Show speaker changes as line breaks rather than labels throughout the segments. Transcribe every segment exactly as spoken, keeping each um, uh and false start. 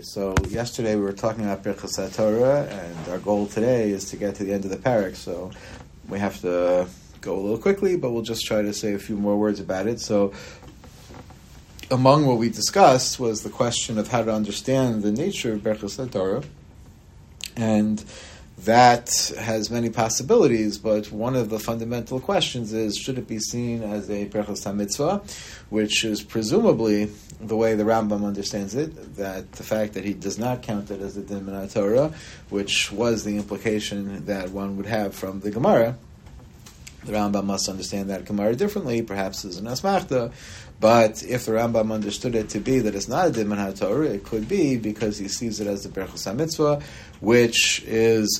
So yesterday we were talking about Birchas HaTorah, and our goal today is to get to the end of the parak. So we have to go a little quickly, but we'll just try to say a few more words about it. So among what we discussed was the question of how to understand the nature of Birchas HaTorah, and that has many possibilities, but one of the fundamental questions is, should it be seen as a Birchas HaMitzvah, which is presumably the way the Rambam understands it, that the fact that he does not count it as a Din Min HaTorah, which was the implication that one would have from the Gemara. The Rambam must understand that Gemara differently, perhaps as an asmachta, but if the Rambam understood it to be that it's not a Din Min HaTorah, it could be because he sees it as the Birchas HaMitzvah, which is,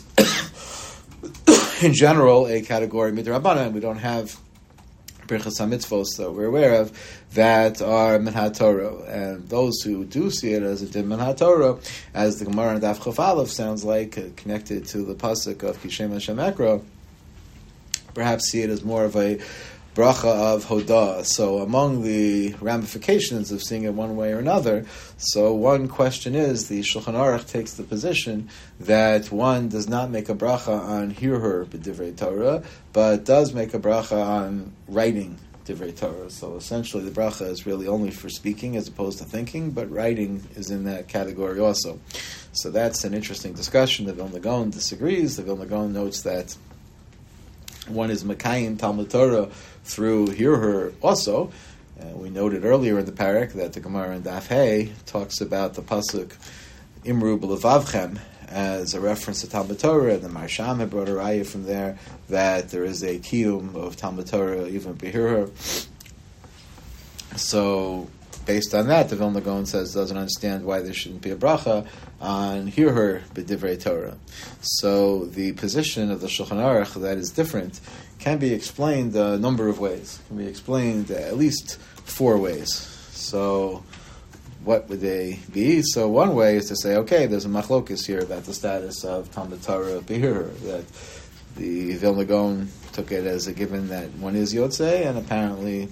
in general, a category midrabanan. We don't have Birchas HaMitzvos that we're aware of that are Min HaTorah. And those who do see it as a Din Min HaTorah, as the Gemara in Daf Chaf Aleph sounds like, uh, connected to the pasuk of Kishem Hashem Ekra, perhaps see it as more of a bracha of Hodah. So among the ramifications of seeing it one way or another, so one question is, the Shulchan Aruch takes the position that one does not make a bracha on Hirhur b'divrei Torah, but does make a bracha on writing divrei Torah. So essentially the bracha is really only for speaking as opposed to thinking, but writing is in that category also. So that's an interesting discussion. The Vilna Gaon disagrees. The Vilna Gaon notes that one is Mekayim Talmud Torah through Hirhur also. Uh, we noted earlier in the parak that the Gemara in Daf Hey talks about the pasuk Imru b'levavchem as a reference to Talmud Torah, and the Marsham had brought a raya from there that there is a kiyum of Talmud Torah even b'Hirhur. So based on that, the Vilna Gaon says doesn't understand why there shouldn't be a bracha on Hirhur b'divrei Torah. So the position of the Shulchan Aruch that is different can be explained a number of ways. Can be explained at least four ways. So what would they be? So one way is to say, okay, there's a machlokus here about the status of Talmud Torah b'Hirhur, that the Vilna Gaon took it as a given that one is Yotzei, and apparently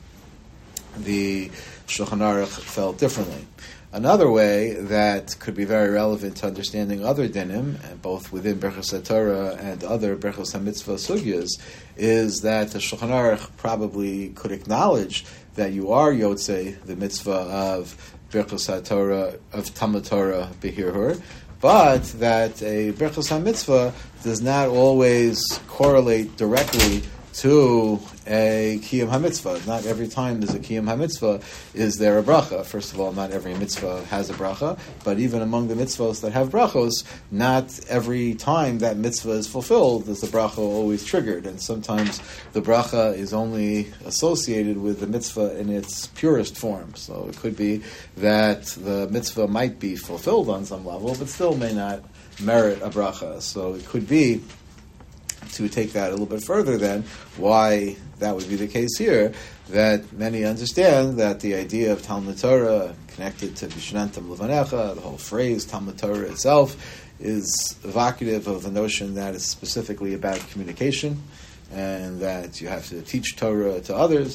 the Shulchan Aruch felt differently. Another way that could be very relevant to understanding other dinim, both within Birchas HaTorah and other Birchas HaMitzvah sugyas, is that the Shulchan Aruch probably could acknowledge that you are Yotzei, the mitzvah of Birchas HaTorah, of Talmud Torah b'Hirhur, but that a Birchas HaMitzvah does not always correlate directly to a Kiyum HaMitzvah. Not every time there's a Kiyum HaMitzvah is there a bracha. First of all, not every mitzvah has a bracha, but even among the mitzvahs that have brachos, not every time that mitzvah is fulfilled is the bracha always triggered, and sometimes the bracha is only associated with the mitzvah in its purest form. So it could be that the mitzvah might be fulfilled on some level, but still may not merit a bracha. So it could be, to take that a little bit further then, why that would be the case here, that many understand that the idea of Talmud Torah connected to Vishnantam Levanecha, the whole phrase Talmud Torah itself, is evocative of the notion that it's specifically about communication, and that you have to teach Torah to others.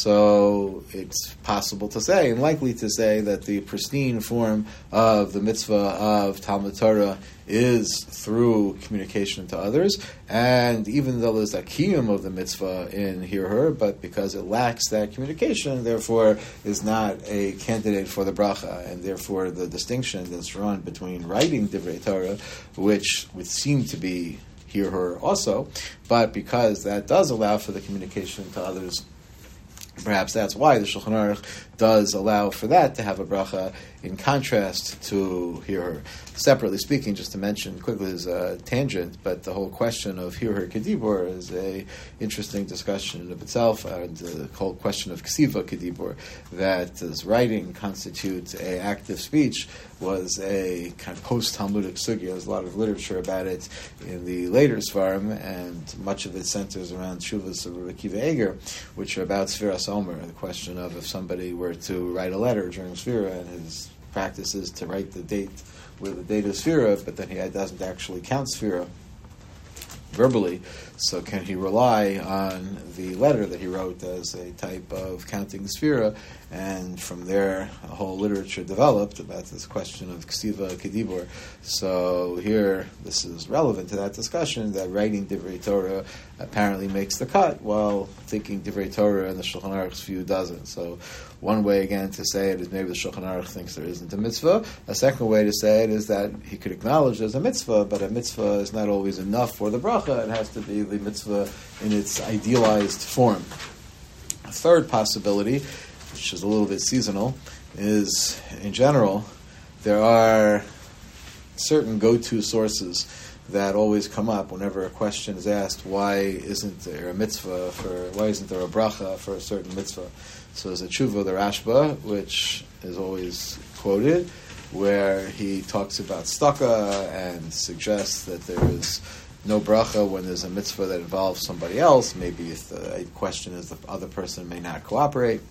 So it's possible to say, and likely to say, that the pristine form of the mitzvah of Talmud Torah is through communication to others, and even though there's a kiyum of the mitzvah in Hirhur, but because it lacks that communication, therefore is not a candidate for the bracha, and therefore the distinction that's drawn between writing divrei Torah, which would seem to be Hirhur also, but because that does allow for the communication to others, perhaps that's why the Shulchan Aruch does allow for that to have a bracha in contrast to Hirhur. Separately speaking, just to mention quickly as a tangent, but the whole question of Hirhur Kedibur is a interesting discussion in of itself, and the whole question of Ksiva Kedibur, that as writing constitutes a active speech, was a kind of post-Talmudic sugya. There's a lot of literature about it in the later Svarim, and much of it centers around Shuvas of Rabbi Akiva Eger, which are about Sfiras Omer, the question of if somebody were to write a letter during Sfira, and his practice is to write the date with the date of Sfira, but then he doesn't actually count Sfira verbally. So can he rely on the letter that he wrote as a type of counting sphera? And from there, a whole literature developed about this question of ksiva kedibur. So here, this is relevant to that discussion, that writing Divrei Torah apparently makes the cut, while thinking Divrei Torah in the Shulchan Aruch's view doesn't. So one way, again, to say it is maybe the Shulchan Aruch thinks there isn't a mitzvah. A second way to say it is that he could acknowledge there's a mitzvah, but a mitzvah is not always enough for the bracha. It has to be the mitzvah in its idealized form. A third possibility, which is a little bit seasonal, is, in general, there are certain go-to sources that always come up whenever a question is asked, why isn't there a mitzvah for, why isn't there a bracha for a certain mitzvah? So there's a tshuva, the Rashba, which is always quoted, where he talks about staka and suggests that there is no bracha when there's a mitzvah that involves somebody else. Maybe if the question is the other person may not cooperate.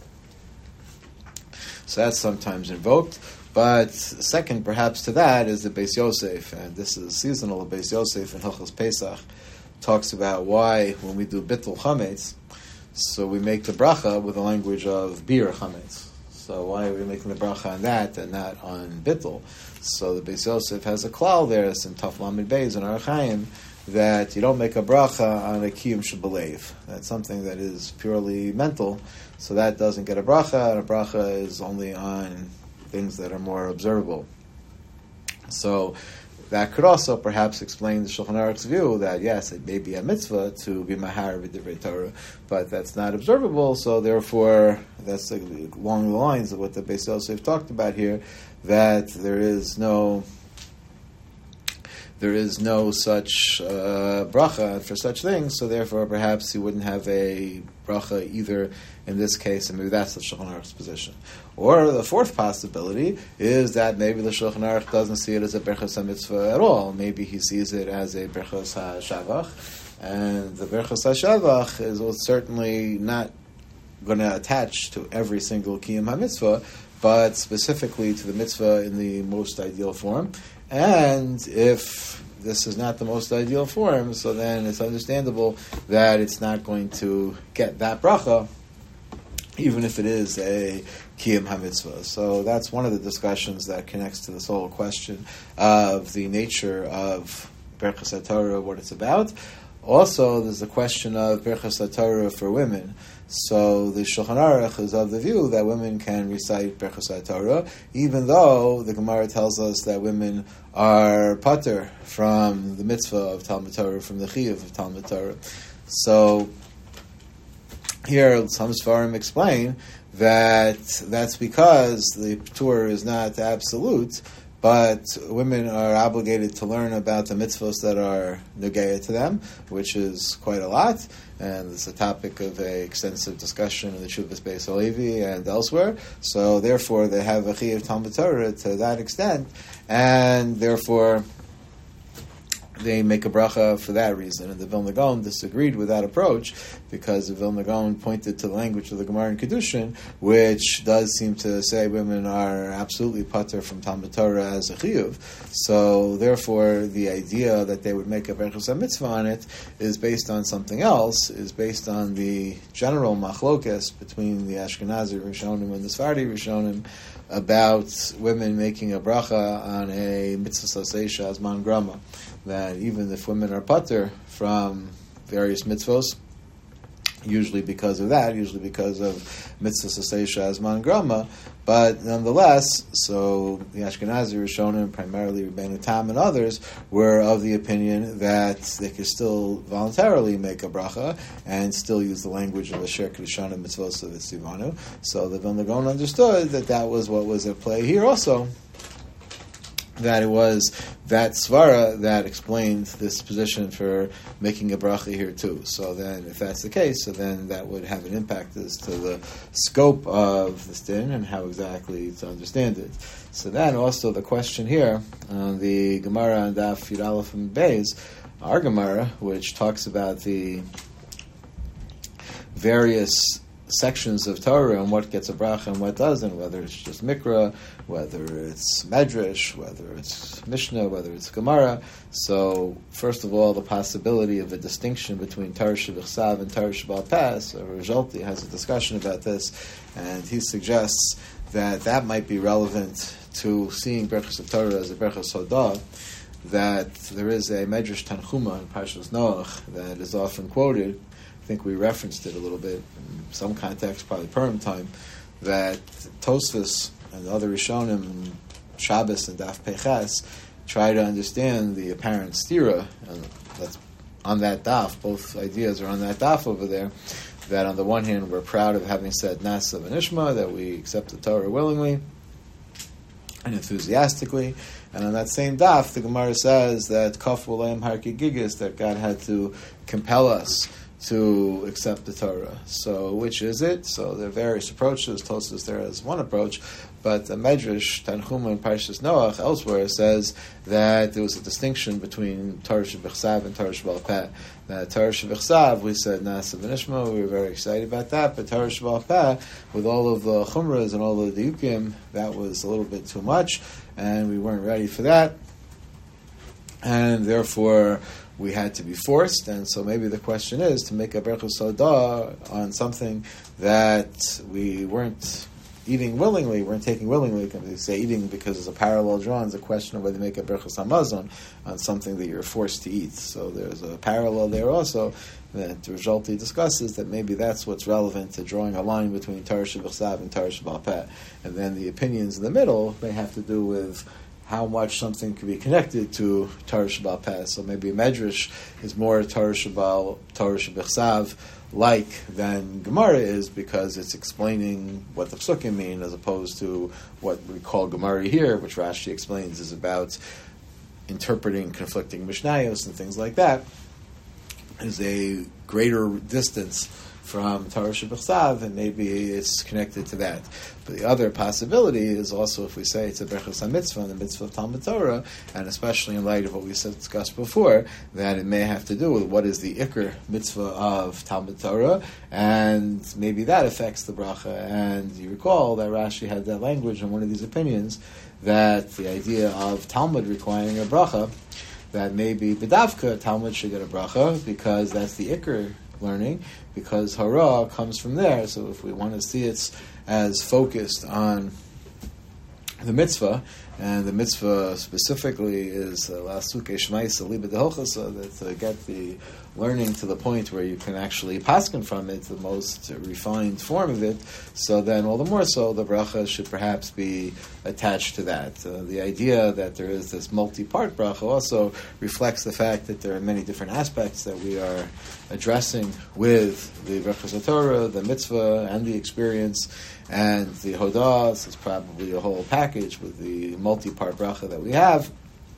So that's sometimes invoked. But second, perhaps, to that is the Beis Yosef, and this is seasonal. The Beis Yosef in Hilchos Pesach talks about why, when we do bittul chametz, so we make the bracha with the language of bir chametz. So why are we making the bracha on that and not on bittul? So the Beis Yosef has a klal there, it's in Taf Lamed Beis in Orach Chaim, that you don't make a bracha on a kiyum shebelev. That's something that is purely mental, so that doesn't get a bracha, and a bracha is only on things that are more observable. So that could also perhaps explain the Shulchan Aruch's view that, yes, it may be a mitzvah to be mahar v'divrei Torah, but that's not observable, so therefore that's along the lines of what the Beis Yosef talked about here, that there is no there is no such uh, bracha for such things, so therefore perhaps he wouldn't have a bracha either in this case, and maybe that's the Shulchan Aruch's position. Or the fourth possibility is that maybe the Shulchan Aruch doesn't see it as a berchas ha-mitzvah at all. Maybe he sees it as a berchas ha-shavach, and the berchas ha-shavach is certainly not going to attach to every single kiyum ha-mitzvah, but specifically to the mitzvah in the most ideal form. And if this is not the most ideal form, so then it's understandable that it's not going to get that bracha, even if it is a kiyum ha-mitzvah. So that's one of the discussions that connects to this whole question of the nature of Berchas HaTorah, what it's about. Also, there's the question of Berchas HaTorah for women. So the Shulchan Aruch is of the view that women can recite Berchas HaTorah, even though the Gemara tells us that women are pater from the mitzvah of Talmud Torah, from the chiyuv of Talmud Torah. So here, some Sfarim explain that that's because the Torah is not absolute, but women are obligated to learn about the mitzvos that are negeya to them, which is quite a lot, and it's a topic of a extensive discussion in the Shuvas Beis Halevi and elsewhere. So therefore, they have a chiyuv Talmud Torah to that extent, and therefore they make a bracha for that reason. And the Vilna Gaon disagreed with that approach, because the Vilna Gaon pointed to the language of the Gemara in Kedushin, which does seem to say women are absolutely pater from Talmud Torah as a chiyuv. So therefore, the idea that they would make a berchus ha-mitzvah on it is based on something else, is based on the general machlokes between the Ashkenazi Rishonim and the Sephardi Rishonim about women making a bracha on a mitzvah sasesha as man grama. That even if women are pater from various mitzvos, usually because of that, usually because of mitzvah sasesha as man grama, but nonetheless, so the Ashkenazi Rishonim, primarily Rebbeinu Tam and others, were of the opinion that they could still voluntarily make a bracha and still use the language of Asher Kedushanim Mitzvos of Tzivanu. So the Vilna Gaon understood that that was what was at play here also, that it was that svara that explained this position for making a bracha here too. So then, if that's the case, so then that would have an impact as to the scope of this din and how exactly to understand it. So then also the question here on the Gemara and Daf Yud Aleph and Beis, our Gemara, which talks about the various sections of Torah and what gets a bracha and what doesn't, whether it's just Mikra, whether it's Medrash, whether it's Mishnah, whether it's Gemara. So, first of all, the possibility of a distinction between Torah Shebichsav and Torah Shebal Peh. So, Rajalti has a discussion about this, and he suggests that that might be relevant to seeing Berachos of Torah as a Berachos Hodah, that there is a Medrash Tanchuma in Parshas Noach that is often quoted. I think we referenced it a little bit in some context, probably Purim time, that Tosfos and the other Rishonim, Shabbos and Daf Peches, try to understand the apparent stira, and that's on that daf. Both ideas are on that daf over there. That on the one hand, we're proud of having said Nasa v'Nishma, that we accept the Torah willingly and enthusiastically. And on that same daf, the Gemara says that Kaf Ulayim Harki Gigis, that God had to compel us to accept the Torah. So, which is it? So, there are various approaches. Tosfos there is one approach, but the Medrash Tanchuma in Parshas Noach elsewhere says that there was a distinction between Torah Shebichsav and Torah Shebal Peh. That Torah Shebichsav, we said Nasa v'Nishma, we were very excited about that, but Torah Shebal Peh, with all of the Chumras and all of the Diukim, that was a little bit too much, and we weren't ready for that, and therefore we had to be forced. And so maybe the question is to make a Berachos Hodah on something that we weren't eating willingly, weren't taking willingly. Can we say eating because there's a parallel drawn? It's a question of whether you make a Berachos Hamazon on something that you're forced to eat. So there's a parallel there also that Rajalti discusses, that maybe that's what's relevant to drawing a line between Torah Shebichsav and Torah Shebal Peh. And then the opinions in the middle may have to do with how much something could be connected to Torah Shebal Peh. So maybe Medrash is more Torah Shebal, Torah Shebichsav like than Gemara is, because it's explaining what the Psukim mean, as opposed to what we call Gemara here, which Rashi explains is about interpreting conflicting Mishnayos and things like that. Is a greater distance from Torah Shebichsav, and maybe it's connected to that. But the other possibility is also if we say it's a Berachos HaMitzvah and the mitzvah of Talmud Torah, and especially in light of what we discussed before, that it may have to do with what is the Iker mitzvah of Talmud Torah, and maybe that affects the bracha. And you recall that Rashi had that language in one of these opinions, that the idea of Talmud requiring a bracha, that maybe B'davka, Talmud should get a bracha, because that's the Iker learning, because hara comes from there. So if we want to see it as focused on the mitzvah, and the mitzvah specifically is lasuke shmaisa liba dehochasa, that to get the learning to the point where you can actually paskin from it, the most refined form of it, so then all the more so the bracha should perhaps be attached to that. Uh, the idea that there is this multi-part bracha also reflects the fact that there are many different aspects that we are addressing with the Berachos Torah, the mitzvah, and the experience, and the Hodah. So it's probably a whole package with the multi-part bracha that we have.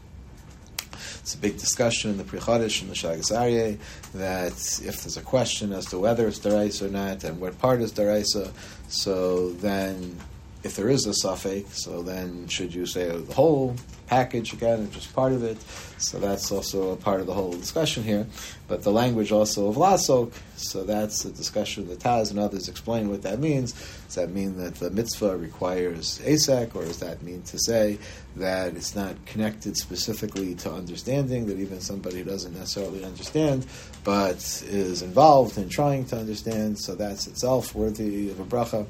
It's a big discussion in the Pri Chodesh and the Shagas Aryeh, that if there's a question as to whether it's Daraisa or not, and what part is Daraisa, so then if there is a suffix, so then should you say the whole package again, or just part of it? So that's also a part of the whole discussion here. But the language also of Lasok, so that's the discussion that Taz and others explain what that means. Does that mean that the mitzvah requires asek, or does that mean to say that it's not connected specifically to understanding, that even somebody who doesn't necessarily understand, but is involved in trying to understand, so that's itself worthy of a bracha?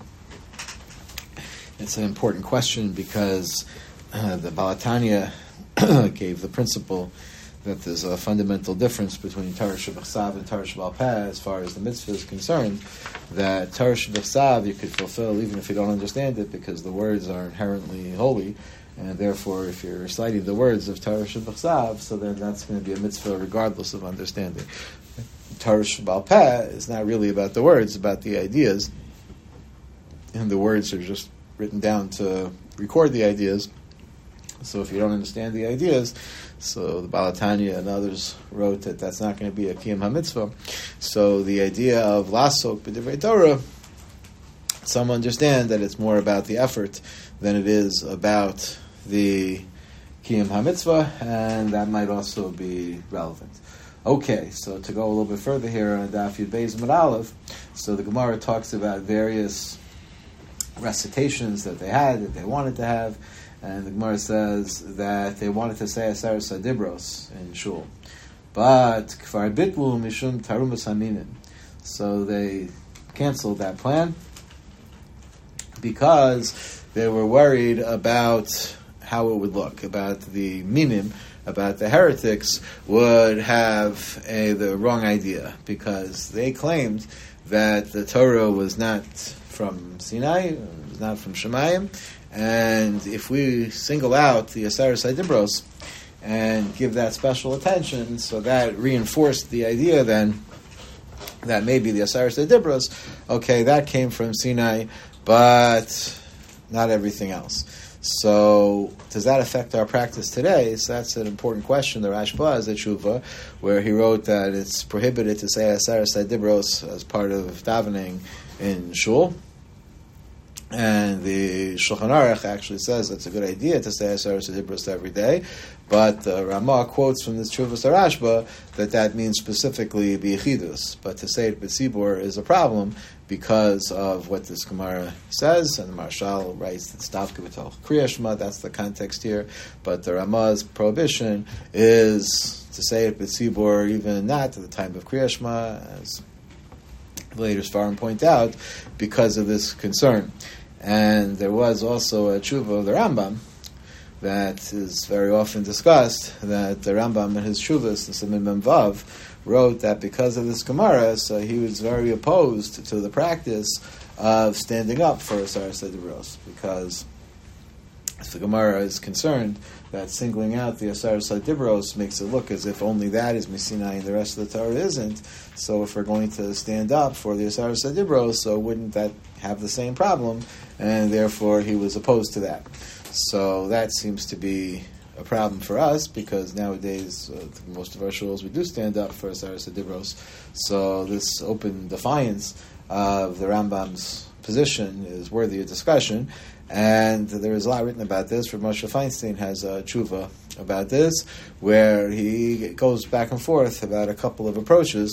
It's an important question, because uh, the Baal HaTanya gave the principle that there's a fundamental difference between Torah Shebichsav and Torah Shebal Peh as far as the mitzvah is concerned, that Torah Shebichsav you could fulfill even if you don't understand it, because the words are inherently holy, and therefore if you're reciting the words of Torah Shebichsav, so then that's going to be a mitzvah regardless of understanding. Torah Shebal Peh is not really about the words, it's about the ideas, and the words are just written down to record the ideas. So if you don't understand the ideas, so the Baal HaTanya and others wrote that that's not going to be a Kiyum HaMitzvah. So the idea of Lasok B'divrei Torah, some understand that it's more about the effort than it is about the Kiyum HaMitzvah, and that might also be relevant. Okay, so to go a little bit further here on Daf Yud Beis Amud Aleph, so the Gemara talks about various recitations that they had, that they wanted to have, and the Gemara says that they wanted to say Aseres HaDibros in Shul. But Kfar Bitlu Mishum Tarumas Haminim. So they canceled that plan because they were worried about how it would look, about the minim, about the heretics would have a, the wrong idea, because they claimed that the Torah was not from Sinai, it was not from Shemayim, and if we single out the Aseres HaDibros and give that special attention, so that reinforced the idea then that maybe the Aseres HaDibros, okay, that came from Sinai, but not everything else. So, does that affect our practice today? So that's an important question. The Rashba has a tshuva where he wrote that it's prohibited to say Aseres HaDibros as part of davening in shul. And the Shulchan Aruch actually says it's a good idea to say Aseres HaDibros every day, but the Ramah quotes from this Tshuvas Rashba that that means specifically B'Yechidus, but to say it B'Tzibur is a problem because of what this Gemara says, and the Marshal writes that Stavka B'Tol Kriya Shema, that's the context here, but the Ramah's prohibition is to say it B'Tzibur even not at the time of Kriya Shema, as the later Sfarim point out, because of this concern. And there was also a tshuva of the Rambam that is very often discussed, that the Rambam in his tshuvas, the Siman Mem Vav, wrote that because of this Gemara, so he was very opposed to the practice of standing up for Aseres HaDibros, because if the Gemara is concerned that singling out the Aseres HaDibros makes it look as if only that is Misinai and the rest of the Torah isn't, so if we're going to stand up for the Aseres HaDibros, so wouldn't that have the same problem? And therefore he was opposed to that. So that seems to be a problem for us, because nowadays uh, most of our shuls we do stand up for Aseres HaDibros. So this open defiance of the Rambam's position is worthy of discussion, and there is a lot written about this. Rav Moshe Feinstein has a tshuva about this, where he goes back and forth about a couple of approaches.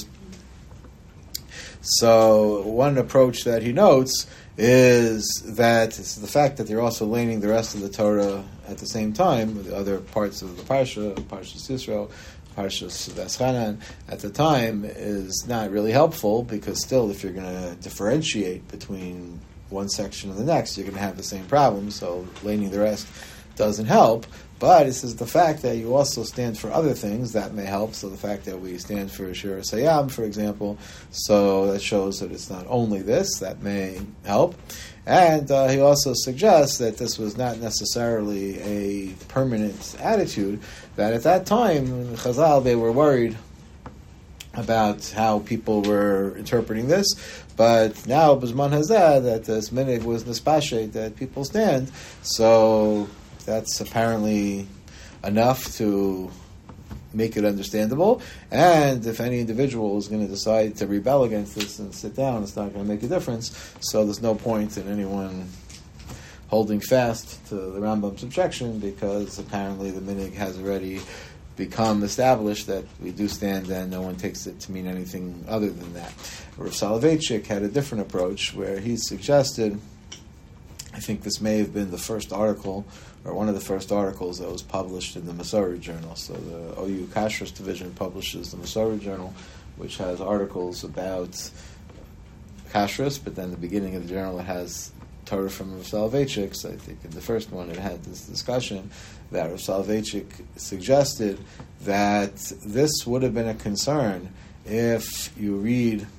So one approach that he notes is that it's the fact that they're also laning the rest of the Torah at the same time, with the other parts of the Parsha, Parshas Yisro, Parshas Vaschanan, at the time, is not really helpful, because still, if you're going to differentiate between one section and the next, you're going to have the same problem, so laning the rest doesn't help. But this is the fact that you also stand for other things that may help. So the fact that we stand for Shir Sayam, for example, so that shows that it's not only this that may help. And uh, he also suggests that this was not necessarily a permanent attitude, that at that time, in Chazal, they were worried about how people were interpreting this, but now B'zman Hazeh, that this minig was nispashet, that people stand, so that's apparently enough to make it understandable. And if any individual is going to decide to rebel against this and sit down, it's not going to make a difference. So there's no point in anyone holding fast to the Rambam's objection, because apparently the minig has already become established that we do stand, and no one takes it to mean anything other than that. Rav Soloveitchik had a different approach, where he suggested, I think this may have been the first article, or one of the first articles that was published in the Masorah Journal. So the O U Kashrus division publishes the Masorah Journal, which has articles about Kashrus, but then the beginning of the journal it has Torah from Rav Soloveitchik. So I think in the first one it had this discussion that Rav Soloveitchik suggested that this would have been a concern if you read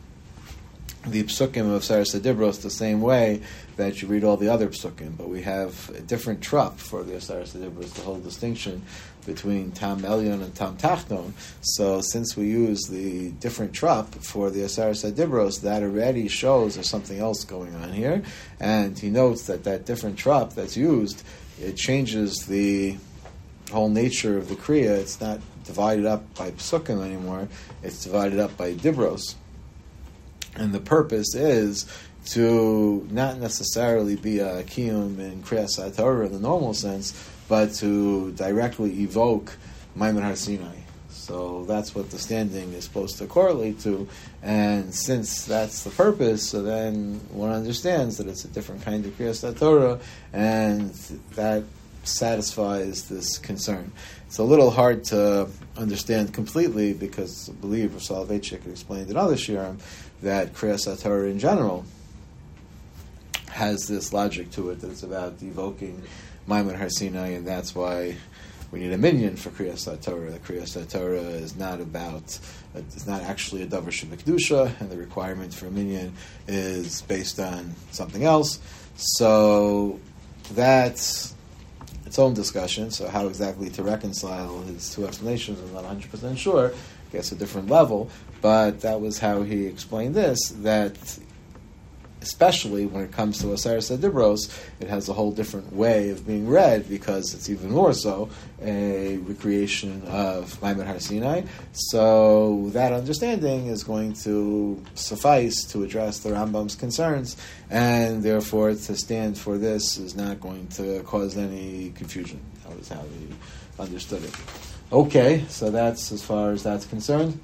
the psukim of Aseres HaDibros the same way that you read all the other psukim, but we have a different trup for the Aseres HaDibros, the whole distinction between Tam Elyon and Tam Tachton. So since we use the different trup for the Aseres HaDibros, that already shows there's something else going on here, and he notes that that different trup that's used, it changes the whole nature of the Kriya. It's not divided up by psukim anymore, it's divided up by Dibros. And the purpose is to not necessarily be a kiyum in Kriyas HaTorah in the normal sense, but to directly evoke Maimon Har Sinai. So that's what the standing is supposed to correlate to. And since that's the purpose, so then one understands that it's a different kind of Kriyas Torah, and that satisfies this concern. It's a little hard to understand completely because I believe Rav Soloveitchik explained in other shiurim that Kriyas Torah in general has this logic to it, that it's about evoking Maimon Har Sinai, and that's why we need a minyan for Kriyas Torah. The Kriyas Torah is not about, it's not actually a davar shebekdusha, and the requirement for a minyan is based on something else. So that's its own discussion. So how exactly to reconcile his two explanations, I'm not one hundred percent sure. I guess a different level, but that was how he explained this, that especially when it comes to Aseres Adibros, it has a whole different way of being read, because it's even more so a recreation of Maimon Har Sinai. So that understanding is going to suffice to address the Rambam's concerns, and therefore to stand for this is not going to cause any confusion. That was how he understood it. Okay, so that's as far as that's concerned.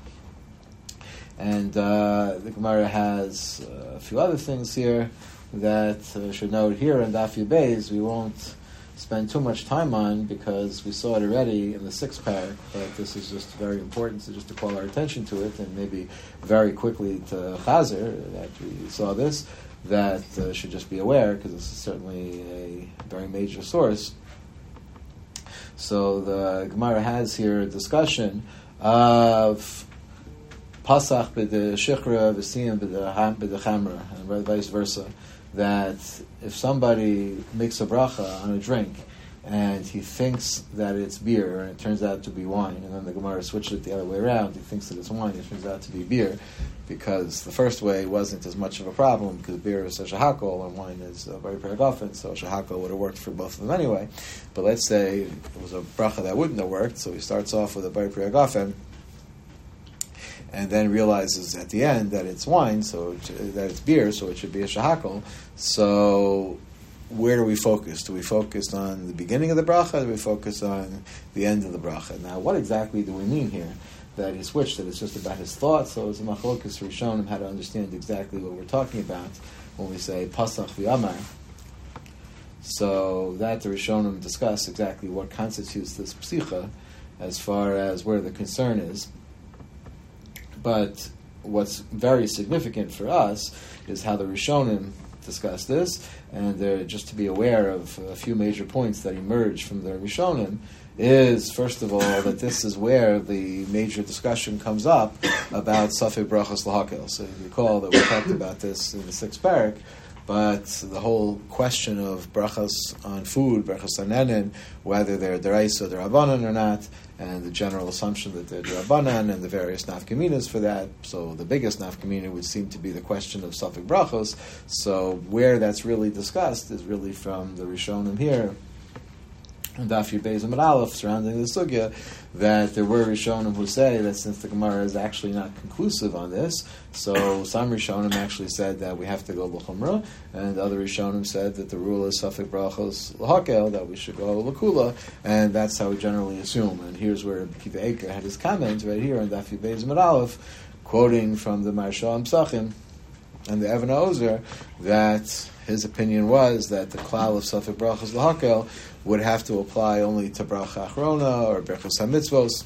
And uh, the Gemara has uh, a few other things here that uh, should note here in Daf Yud Beis. We won't spend too much time on because we saw it already in the sixth parak, but this is just very important to just to call our attention to it, and maybe very quickly to Chazer that we saw this, that uh, should just be aware, because this is certainly a very major source. So the Gemara has here a discussion of Pasach b'de Shichra v'siyam b'de Chamra, and vice versa. That if somebody makes a bracha on a drink and he thinks that it's beer and it turns out to be wine, and then the Gemara switched it the other way around, he thinks that it's wine, it turns out to be beer, because the first way wasn't as much of a problem, because beer is a shahakol and wine is a very paragofen, so shahakol would have worked for both of them anyway. But let's say it was a bracha that wouldn't have worked, so he starts off with a very paragofen, and then realizes at the end that it's wine, so it, that it's beer, so it should be a shahakol. So where do we focus? Do we focus on the beginning of the bracha, or do we focus on the end of the bracha? Now, what exactly do we mean here? That he switched, that it's just about his thoughts, so it's a machlokas rishonim how to understand exactly what we're talking about when we say pasach v'amar. So that the rishonim discuss exactly what constitutes this psicha as far as where the concern is. But what's very significant for us is how the Rishonim discuss this, and uh, just to be aware of a few major points that emerge from the Rishonim is, first of all, that this is where the major discussion comes up about Safek Brachos L'Hakel. So you recall that we talked about this in the sixth parak, but the whole question of brachas on food, brachas anenin, whether they're deraisa or derabanan or not, and the general assumption that they're derabanan, and the various nafkaminas for that. So the biggest nafkamina would seem to be the question of safek brachos. So where that's really discussed is really from the Rishonim here, and Daf Yud Beis Amud Aleph, surrounding the sugya, that there were Rishonim who say that since the Gemara is actually not conclusive on this, so some Rishonim actually said that we have to go l'chumra, and other Rishonim said that the rule is Safek Brachos L'Hakel, that we should go l'kula, and that's how we generally assume. And here's where Kiva Eker had his comment right here on Daf Yud Beis Amud Aleph, quoting from the Maharsha Psachim and the Even Ozer, that his opinion was that the klal of Safek Brachos L'Hakel would have to apply only to bracha achrona or brachos hamitzvos.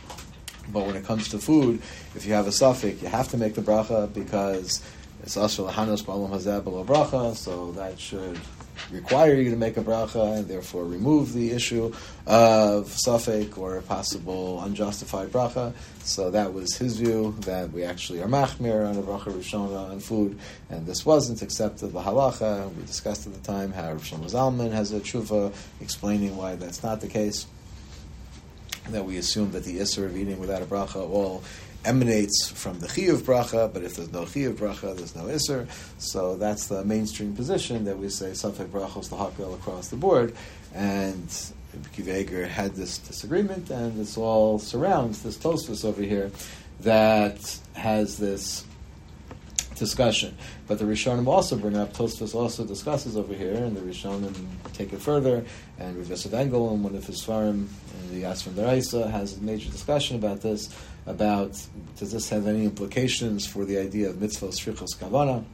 But when it comes to food, if you have a safek, you have to make the bracha because it's asher lahanos b'olam hazeh b'lo bracha, so that should require you to make a bracha and therefore remove the issue of safek or a possible unjustified bracha. So that was his view, that we actually are machmir on a bracha rishona on food, and this wasn't accepted lahalacha. We discussed at the time how Rav Shlomo Zalman has a tshuva explaining why that's not the case, that we assume that the isser of eating without a bracha all emanates from the chiyuv bracha, but if there's no chiyuv bracha, there's no isser. So that's the mainstream position, that we say safek brachos l'hakel across the board. And Kiva Eger had this disagreement, and this all surrounds this Tosfos over here that has this discussion. But the Rishonim also bring up, Tosfos also discusses over here, and the Rishonim take it further, and Rav Yosef Engel, in one of his Svarim, and the Yasmin Daraisa, has a major discussion about this, about does this have any implications for the idea of mitzvah shrichos kavana,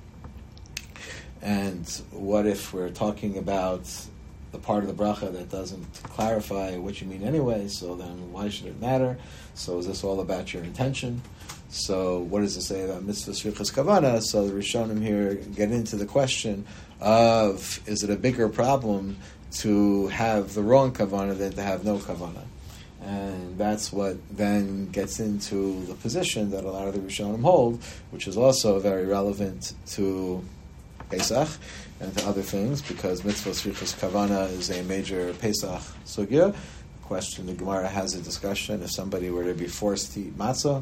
and what if we're talking about the part of the bracha that doesn't clarify what you mean anyway, so then why should it matter? So is this all about your intention? So what does it say about mitzvah shrichas kavana? So the Rishonim here get into the question of, is it a bigger problem to have the wrong kavana than to have no kavana? And that's what then gets into the position that a lot of the Rishonim hold, which is also very relevant to Pesach and to other things, because mitzvah shrichas kavana is a major Pesach sugya. The question, the Gemara has a discussion, if somebody were to be forced to eat matzah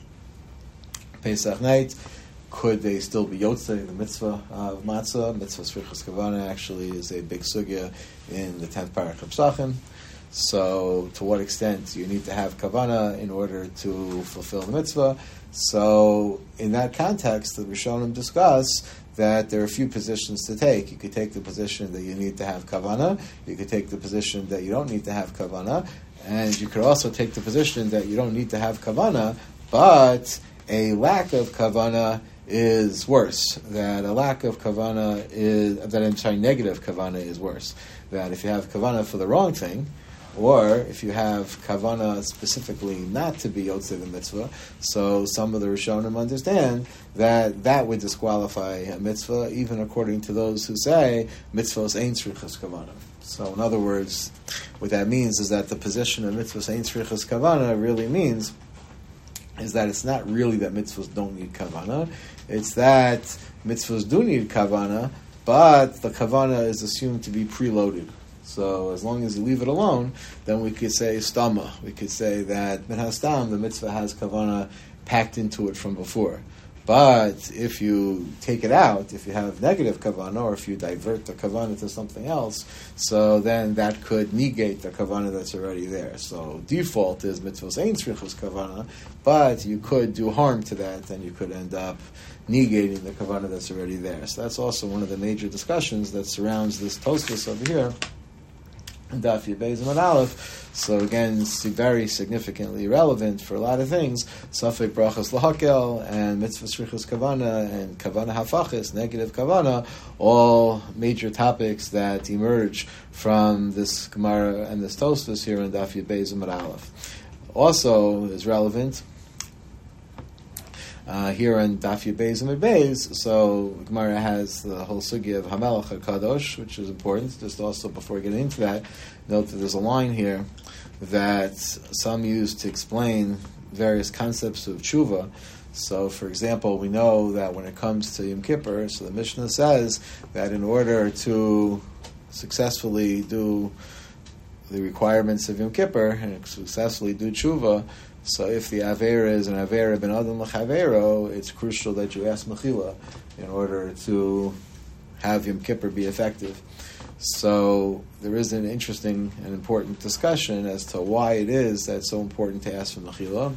Pesach night, could they still be yotzei the mitzvah of matzah? Mitzvah shrichas kavana actually is a big sugya in the tenth parak of Pesachim. So, to what extent do you need to have kavana in order to fulfill the mitzvah? So, in that context, the Rishonim discuss that there are a few positions to take. You could take the position that you need to have kavana. You could take the position that you don't need to have kavana. And you could also take the position that you don't need to have kavana, but a lack of kavana is worse. That a lack of kavana is, that I'm sorry, negative kavana is worse. That if you have kavana for the wrong thing, or if you have kavana specifically not to be yotzei the mitzvah, so some of the Rishonim understand that that would disqualify a mitzvah, even according to those who say mitzvahs ain't shrichas kavana. So in other words, what that means is that the position of mitzvahs ain't shrichas kavana really means is that it's not really that mitzvahs don't need kavana, it's that mitzvahs do need kavana, but the kavana is assumed to be preloaded. So as long as you leave it alone, then we could say stama. We could say that min hastam, the mitzvah has kavana packed into it from before. But if you take it out, if you have negative kavana, or if you divert the kavana to something else, so then that could negate the kavana that's already there. So default is mitzvahs ein tzrichos kavana, but you could do harm to that, and you could end up negating the kavana that's already there. So that's also one of the major discussions that surrounds this Tosfos over here. Daf Yud Beis Amud Aleph. So again, it's very significantly relevant for a lot of things. Safek brachas lahakel and mitzvah shrichus kavana and kavana hafachis, negative kavana, all major topics that emerge from this Gemara and this Tosfos here in Daf Yud Beis Amud Aleph. Also is relevant Uh, here in Daf Yud Beis Amud Beis, so Gemara has the whole sugya of Hamelach HaKadosh, which is important. Just also before we get into that, note that there's a line here that some use to explain various concepts of tshuva. So, for example, we know that when it comes to Yom Kippur, so the Mishnah says that in order to successfully do the requirements of Yom Kippur and successfully do tshuva, so if the Avera is an Avera ben Adam l'Chavero, it's crucial that you ask Mechila in order to have Yom Kippur be effective. So there is an interesting and important discussion as to why it is that it's so important to ask for Mechila.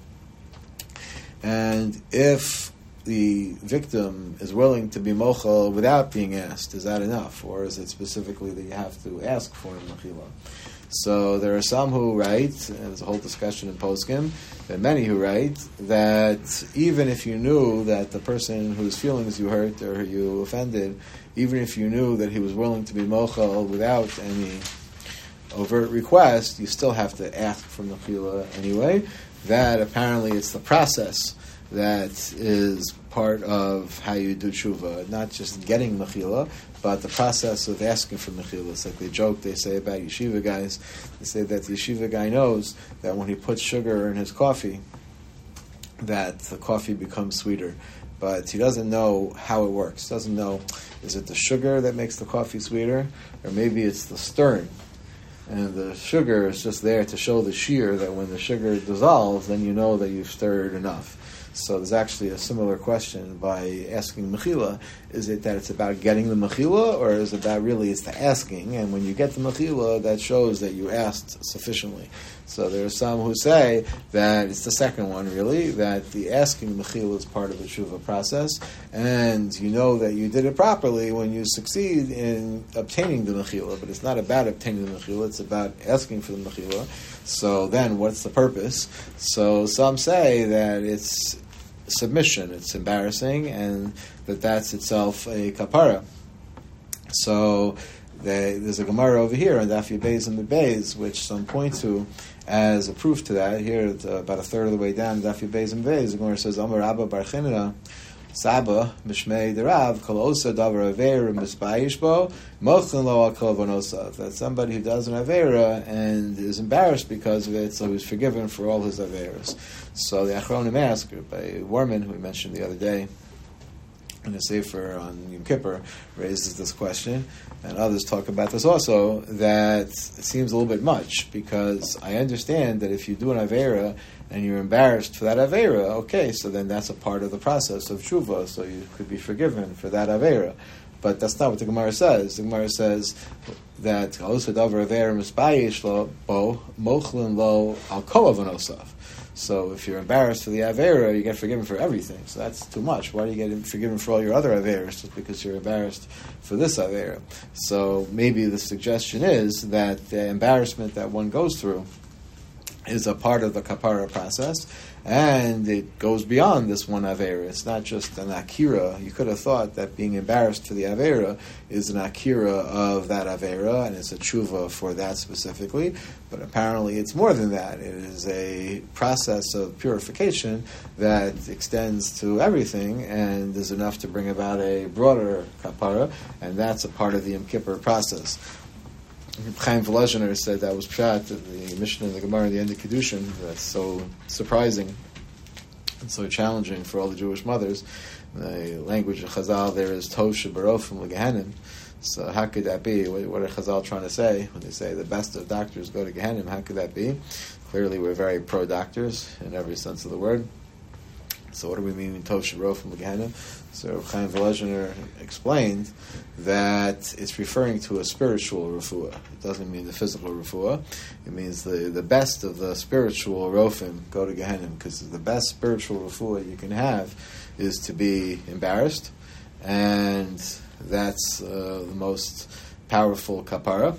And if the victim is willing to be mochel without being asked, is that enough? Or is it specifically that you have to ask for Mechila? So there are some who write, and there's a whole discussion in Poskim, and many who write, that even if you knew that the person whose feelings you hurt or you offended, even if you knew that he was willing to be mochel without any overt request, you still have to ask for mechila anyway. That apparently it's the process that is part of how you do tshuva, not just getting mechila, but the process of asking for mechila. It's like they joke, they say about yeshiva guys, they say that the yeshiva guy knows that when he puts sugar in his coffee, that the coffee becomes sweeter. But he doesn't know how it works. Doesn't know, is it the sugar that makes the coffee sweeter? Or maybe it's the stirring. And the sugar is just there to show the shear that when the sugar dissolves, then you know that you've stirred enough. So there's actually a similar question by asking mechila. Is it that it's about getting the mechila, or is it about really it's the asking? And when you get the mechila, that shows that you asked sufficiently. So there are some who say that it's the second one, really, that the asking mechila is part of the tshuva process, and you know that you did it properly when you succeed in obtaining the mechila, but it's not about obtaining the mechila, it's about asking for the mechila. So then what's the purpose? So some say that it's submission, it's embarrassing, and that that's itself a kapara. So they, there's a Gemara over here on Daf Beis and the Beis, which some point to as a proof to that. Here, at, uh, about a third of the way down, Daf Beis and Beis, the Gemara says, Amar Abba Bar Chinna, Saba Mishmei Derav Kol Osa Davar Aveira Mispayish Bo Mochin Lo Al Kol Vanosav. That's somebody who does an Aveira and is embarrassed because of it, so he's forgiven for all his Aveiras. So the Achronim ask by Warman, who we mentioned the other day in a Sefer on Yom Kippur, raises this question, and others talk about this also, that it seems a little bit much, because I understand that if you do an Aveira and you're embarrassed for that Aveira, okay, so then that's a part of the process of Tshuva, so you could be forgiven for that Aveira. But that's not what the Gemara says. The Gemara says that also davar Aveira mispayish lo bo mochlin lo al kol avanosav. So if you're embarrassed for the Aveira, you get forgiven for everything. So that's too much. Why do you get forgiven for all your other Aveiras just because you're embarrassed for this Aveira? So maybe the suggestion is that the embarrassment that one goes through is a part of the kapara process, and it goes beyond this one Aveira. It's not just an akira. You could have thought that being embarrassed for the Aveira is an akira of that Aveira, and it's a tshuva for that specifically, but apparently it's more than that. It is a process of purification that extends to everything, and is enough to bring about a broader kapara, and that's a part of the Yom Kippur process. Chaim Volozhiner said that was pshat, the Mishnah and the Gemara at the end of Kedushin. That's so surprising and so challenging for all the Jewish mothers. The language of Chazal there is Tov shebarofim legehenim. So how could that be? What are Chazal trying to say when they say the best of doctors go to Gehenim? How could that be? Clearly we're very pro-doctors in every sense of the word. So what do we mean in Tov shebarofim legehenim? So Chaim Volozhiner explained that it's referring to a spiritual refuah. It doesn't mean the physical refuah. It means the, the best of the spiritual rofim go to Gehenim, because the best spiritual refuah you can have is to be embarrassed, and that's uh, the most powerful kapara.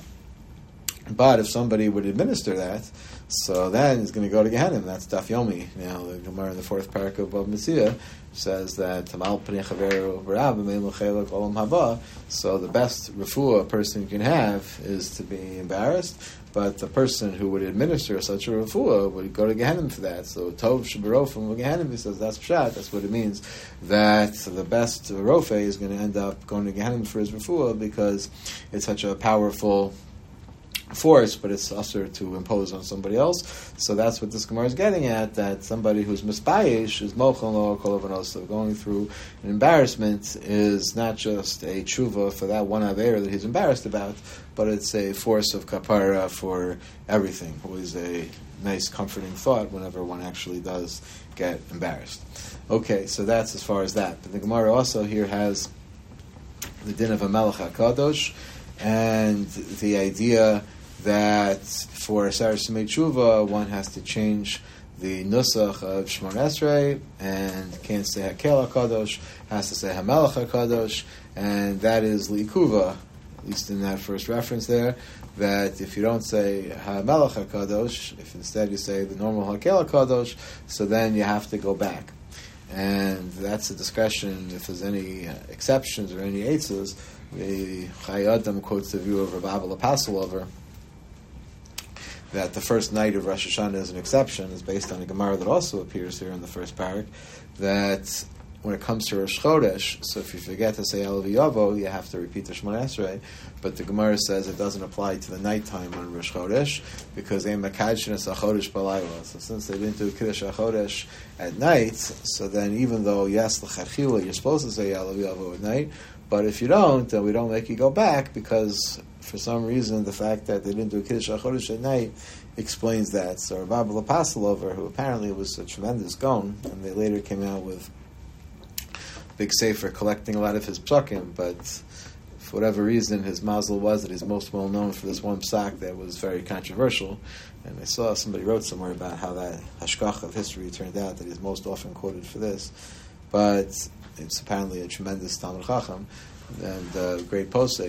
But if somebody would administer that, so then it's going to go to Gehenim. That's Daf Yomi. Now the Gemara in the fourth parak of Bava Metzia says that Tamal Pnei Chaveru B'Rab B'Meinu Chelek Olam Haba. So the best refuah a person can have is to be embarrassed, but the person who would administer such a refuah would go to Gehenim for that. So Tov Shebarofim Gehenim, he says that's pshat. That's what it means, that the best rofe is going to end up going to Gehenim for his refuah because it's such a powerful force, but it's usher to impose on somebody else. So that's what this Gemara is getting at, that somebody who's mispayish is mochel lo kol avanosav, going through an embarrassment is not just a tshuva for that one aveira that he's embarrassed about, but it's a force of kapara for everything. Always a nice comforting thought whenever one actually does get embarrassed. Okay, so that's as far as that. But the Gemara also here has the din of a melech hakadosh, and the idea that for Saras Yemei Tshuva, one has to change the nusach of Shmon Esrei, and can't say Hakel HaKadosh, has to say Hamelech HaKadosh, and that is Li'ikuva, at least in that first reference there, that if you don't say Hamelech HaKadosh, if instead you say the normal Hakel HaKadosh, so then you have to go back. And that's a discussion, if there's any uh, exceptions or any eitzos. The Chai Adam quotes the view of Rav Abba Passover that the first night of Rosh Hashanah is an exception, is based on a Gemara that also appears here in the first parak, that when it comes to Rosh Chodesh, so if you forget to say El V'Yavo, you have to repeat the Shemona Esrei, but the Gemara says it doesn't apply to the nighttime on Rosh Chodesh, because they Mekadshin es HaChodesh B'Layla. So since they didn't do Kiddush HaChodesh at night, so then even though, yes, l'chachila, you're supposed to say El V'Yavo at night, but if you don't, then we don't make you go back, because for some reason the fact that they didn't do Kiddush HaChodesh at night explains that. So Rav Pasalover, who apparently was a tremendous Gaon, and they later came out with big sefer collecting a lot of his psukim, but for whatever reason, his mazel was that he's most well known for this one psak that was very controversial. And I saw somebody wrote somewhere about how that hashkach of history turned out that he's most often quoted for this. But it's apparently a tremendous Talmud Chacham and uh, great posek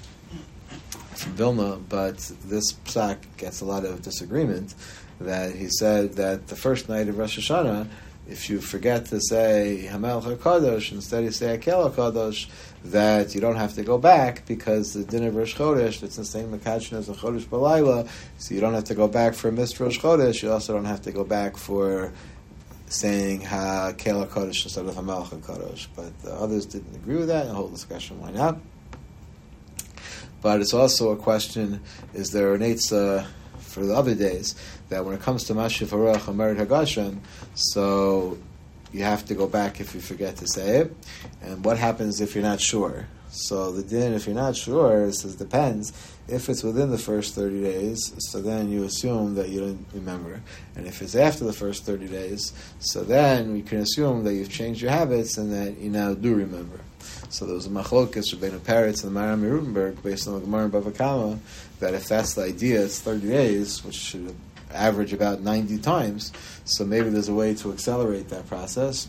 from Vilna. But this psak gets a lot of disagreement. That he said that the first night of Rosh Hashanah, if you forget to say Hamelech HaKadosh, instead you say Hakel HaKadosh, that you don't have to go back because the din of Rosh Chodesh, it's the same Mekadshon as a Chodesh B'Layla, so you don't have to go back for Mist Rosh Chodesh, you also don't have to go back for saying Hakel HaKadosh instead of Hamelech HaKadosh. But the others didn't agree with that, and the whole discussion why not. But it's also a question, is there an eitzah for the other days, that when it comes to Mashiv Haruach Hamered Hagashan, so you have to go back if you forget to say it. And what happens if you're not sure? So the din, if you're not sure, it says depends. If it's within the first thirty days, so then you assume that you didn't remember. And if it's after the first thirty days, so then we can assume that you've changed your habits and that you now do remember. So there was a machlokes Rabbeinu Peretz and the Maram Rutenberg based on the Gemara in Bava Kama that if that's the idea, it's thirty days, which should average about ninety times. So maybe there's a way to accelerate that process.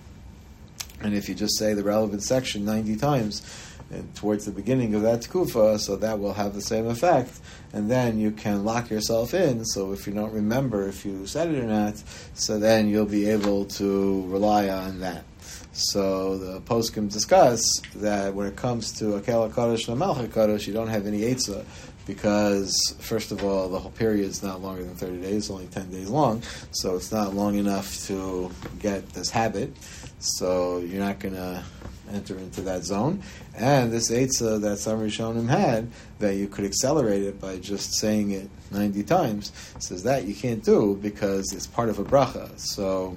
And if you just say the relevant section ninety times and towards the beginning of that tkufa, so that will have the same effect. And then you can lock yourself in. So if you don't remember if you said it or not, so then you'll be able to rely on that. So the poskim discuss that when it comes to Hakel HaKadosh and Hamelech HaKadosh, you don't have any eitzah, because, first of all, the whole period is not longer than thirty days, only ten days long, so it's not long enough to get this habit, so you're not going to enter into that zone. And this eitzah that some Rishonim had, that you could accelerate it by just saying it ninety times, says that you can't do because it's part of a bracha. So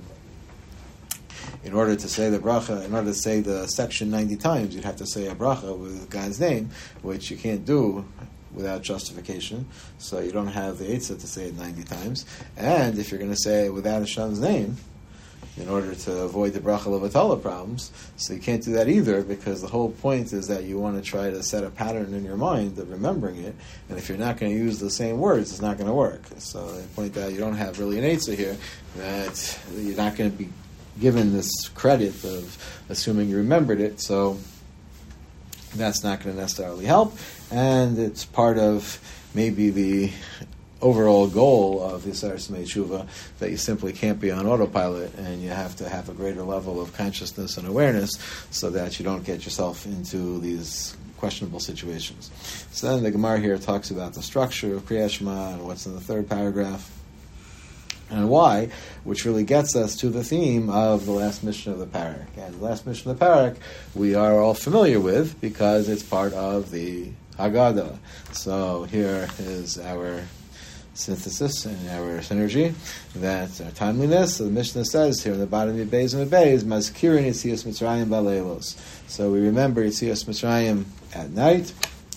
in order to say the bracha, in order to say the section ninety times, you'd have to say a bracha with God's name, which you can't do without justification. So you don't have the eitzah to say it ninety times. And if you're going to say it without Hashem's name, in order to avoid the bracha levatala problems, so you can't do that either, because the whole point is that you want to try to set a pattern in your mind of remembering it, and if you're not going to use the same words, it's not going to work. So they point out you don't have really an eitzah here, that you're not going to be given this credit of assuming you remembered it, so that's not going to necessarily help, and it's part of maybe the overall goal of Yisar Smei Tshuva, that you simply can't be on autopilot, and you have to have a greater level of consciousness and awareness so that you don't get yourself into these questionable situations. So then the Gemara here talks about the structure of Kriyat Shema and what's in the third paragraph, and why, which really gets us to the theme of the last mission of the parak. And the last mission of the parak we are all familiar with because it's part of the Haggadah. So here is our synthesis and our synergy, that our timeliness. So the Mishnah says here in the bottom of Beis and Beis, Mazkirin Yitzias Mitzrayim Baleilos. So we remember Yitzias Mitzrayim at night.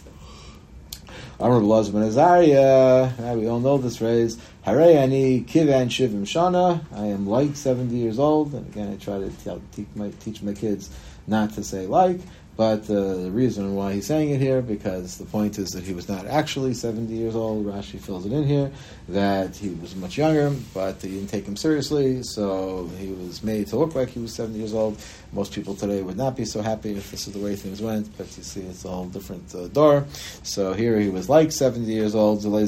Amar B'Laz ben Azariah, we all know this phrase, Harei ani kivan shivim shana, I am like seventy years old. And again, I try to tell, teach, my, teach my kids not to say like, but uh, the reason why he's saying it here, because the point is that he was not actually seventy years old. Rashi fills it in here, that he was much younger, but he didn't take him seriously, so he was made to look like he was seventy years old. Most people today would not be so happy if this is the way things went, but you see it's a whole different uh, door. So here he was like seventy years old, and I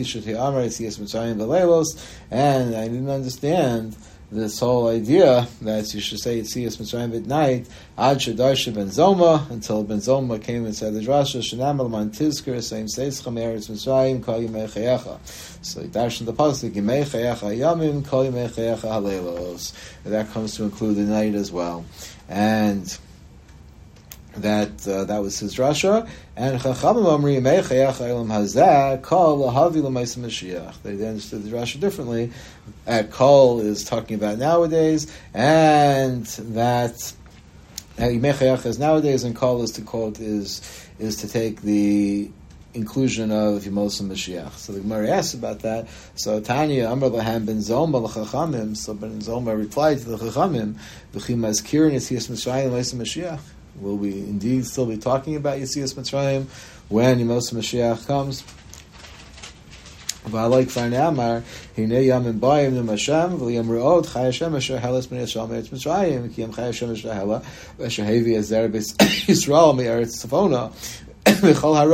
didn't understand this whole idea that you should say Yitzias Mitzrayim at night, Ad Shadarsha Ben Zoma, until Ben Zoma came and said the drasha, Shanam Al-Man Tizker, Same Seischam Eretz Mitzrayim, Kol Yimei Chayecha. So he darshan the pasuk, Yimei Chayecha Yamim, Kol Yimei Chayecha Haleilos. And that comes to include the night as well. And that uh, that was his drasha, and Chachamim Amri Yimei Chayecha Elam Hazeh Kol Lahavi L'Maisa Mashiach. They understood the drasha differently. At Kol is talking about nowadays, and that Yimei Chayecha is nowadays, and Kol is to quote is is to take the inclusion of Yemos Mashiach. So the Gemara asks about that. So Tanya Amar Lahem ben Zoma l'Chachamim. So Ben Zoma replied to the Chachamim, "V'chi mazkirin Yetzias Mitzrayim l'Yis Mashiach." Will we indeed still be talking about Yetzias Mitzrayim when Yemos Mashiach comes? V'alai kfar ne'amar hinei yamim ba'im nem Hashem v'liyamru od Chai Hashem asher helas b'nei Yisrael me'eretz Mitzrayim ki yam Chai Hashem asher hela v'asher hevi ezer b'is Yisrael me'eretz Tzavona. So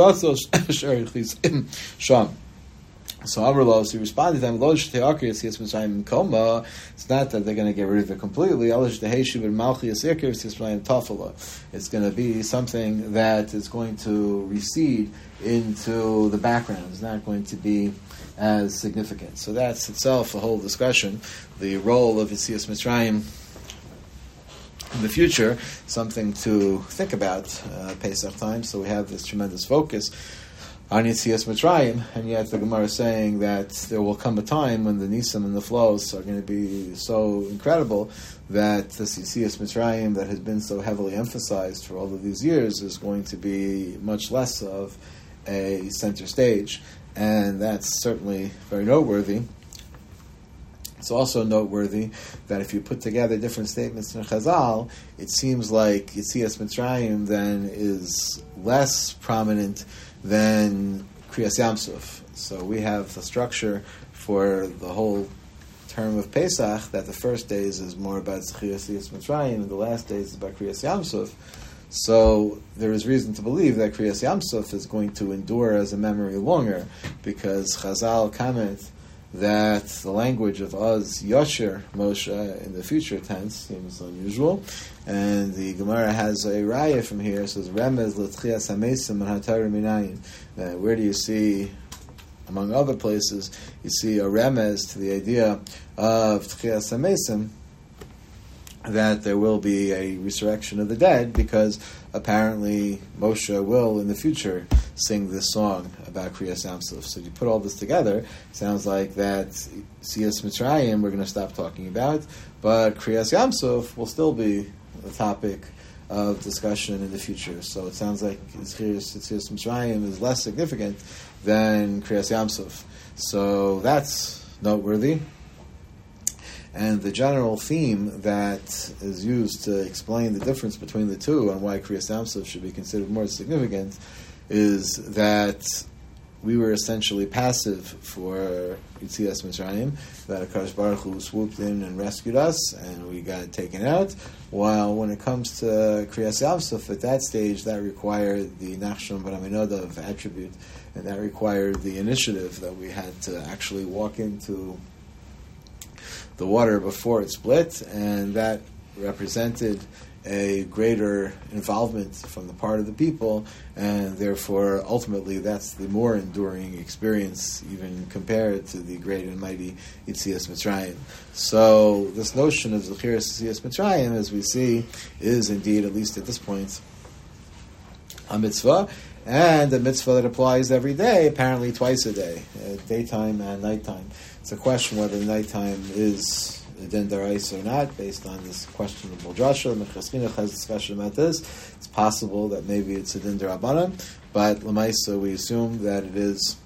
Amrlos, he responded to them, it's not that they're going to get rid of it completely. It's going to be something that is going to recede into the background. It's not going to be as significant. So that's itself a whole discussion. The role of Yetzias Mitzrayim in the future, something to think about uh, Pesach time. So we have this tremendous focus on Yetzias Mitzrayim, and yet the Gemara is saying that there will come a time when the Nisim and the flows are going to be so incredible that this Yetzias Mitzrayim that has been so heavily emphasized for all of these years is going to be much less of a center stage, and that's certainly very noteworthy. It's also noteworthy that if you put together different statements in Chazal, it seems like Yetzias Mitzrayim then is less prominent than Kriyas Yamsuf. So we have the structure for the whole term of Pesach that the first days is more about Yetzias Mitzrayim and the last days is about Kriyas Yamsuf. So there is reason to believe that Kriyas Yamsuf is going to endure as a memory longer, because Chazal comment that the language of Oz Yosher Moshe in the future tense seems unusual, and the Gemara has a raya from here. It says Remez L'Tchias Hamesim and Hatar Minayin. Where do you see, among other places, you see a remez to the idea of Tchias Hamesim, that there will be a resurrection of the dead, because apparently Moshe will in the future sing this song about Kriyas Yamsuf. So you put all this together, it sounds like that Yetzias Mitzrayim we're going to stop talking about, but Kriyas Yamsuf will still be the topic of discussion in the future. So it sounds like Yetzias Mitzrayim is less significant than Kriyas Yamsuf. So that's noteworthy. And the general theme that is used to explain the difference between the two and why Kriyas Yamsuf should be considered more significant is that we were essentially passive for Yetzias Mitzrayim, that HaKadosh Baruch Hu swooped in and rescued us, and we got taken out. While when it comes to Kriyas Yamsuf, at that stage, that required the Nachshon Bar Aminadav attribute, and that required the initiative that we had to actually walk into the water before it split, and that represented a greater involvement from the part of the people, and therefore ultimately that's the more enduring experience even compared to the great and mighty Yetzias Mitzrayim. So this notion of Zechiras Yetzias Mitzrayim, as we see, is indeed, at least at this point, a mitzvah, and a mitzvah that applies every day, apparently twice a day, uh, daytime and nighttime. It's a question whether nighttime is a din d'oraisa or not, based on this questionable drasha. Minchas Chinuch has a discussion about this. It's possible that maybe it's a din d'Rabbanan, but l'maisa we assume that it is